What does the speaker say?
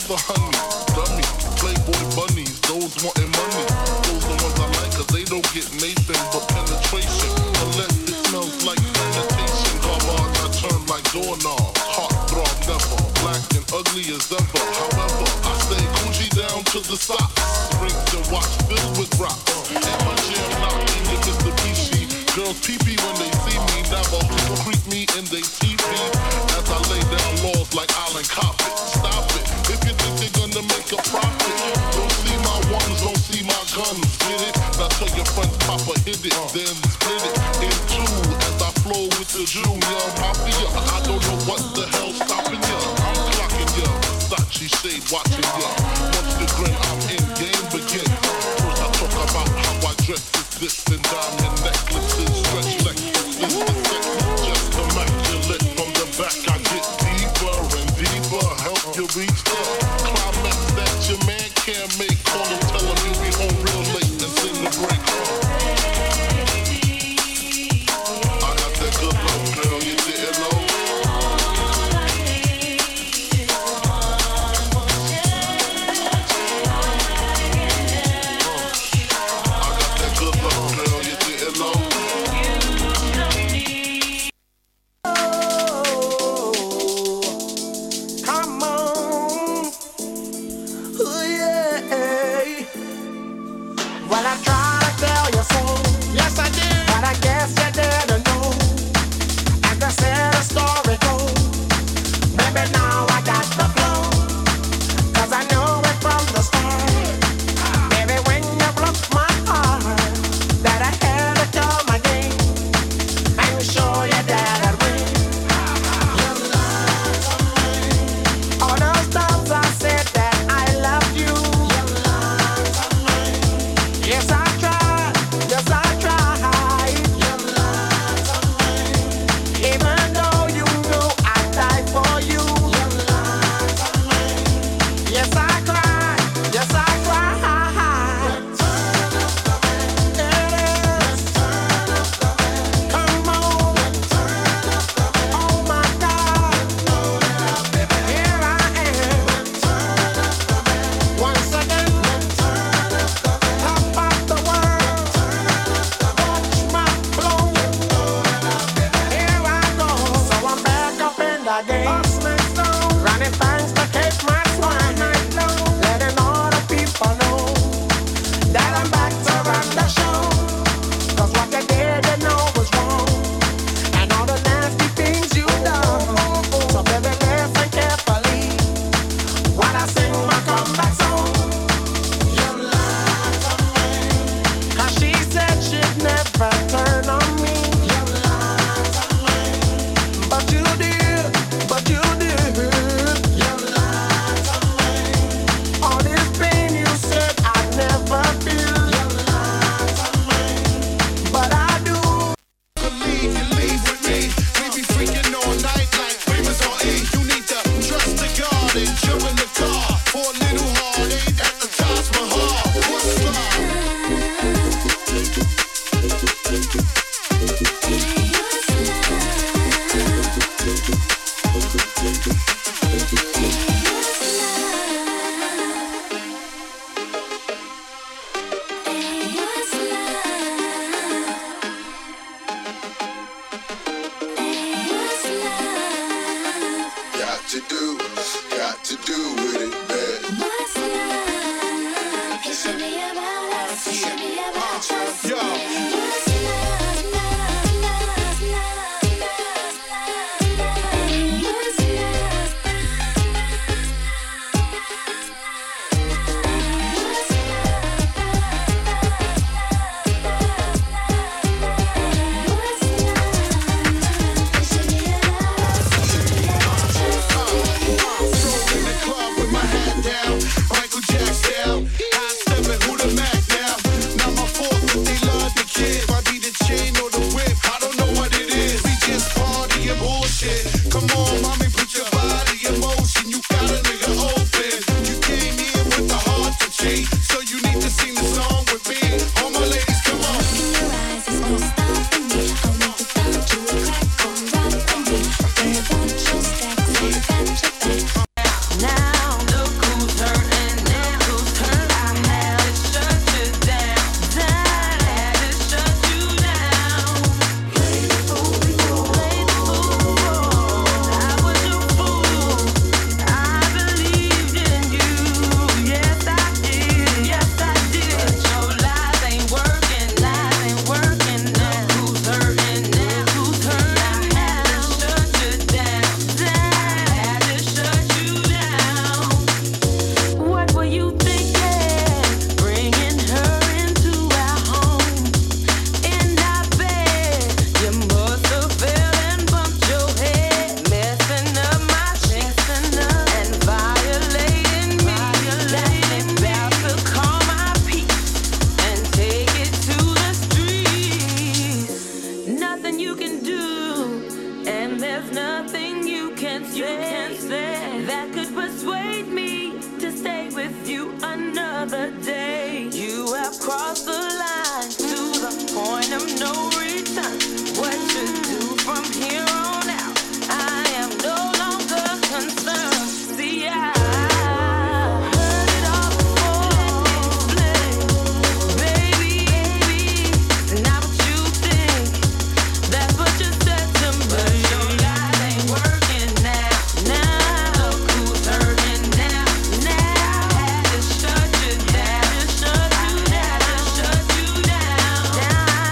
other honey, dummy, playboy bunnies, those wanting money. Those the ones I like, cause they don't get Nathan but penetration. Unless it smells like sanitation. Garbage, I turn like doorknobs. Heart throb never, black and ugly as ever. However, I stay Gucci down to the socks. Rings and watch filled with rocks. And my jam knocking in Mitsubishi. Girls pee-pee when they see me. Navajo creep me in they TV. As I lay down laws like Island Coppet. Stop it, if you think they're gonna make a profit. Don't see my ones, don't see my guns. Get it? Now tell your friends Papa hit it. Then split it in two as I flow with the Junior Mafia. I don't know what the hell's stopping ya. I'm clocking ya. Versace shade watching ya. Once the grin, I'm in game begin. First I talk about how I dress this and diamond necklaces, stretch Lexus, this just immaculate. From the back I get deeper and deeper, help you reach the climax that your man can't make. Call him, tell him you'll be home real late and sing the break. I got that good love, girl, you didn't know. Now look who with you another day. You have crossed the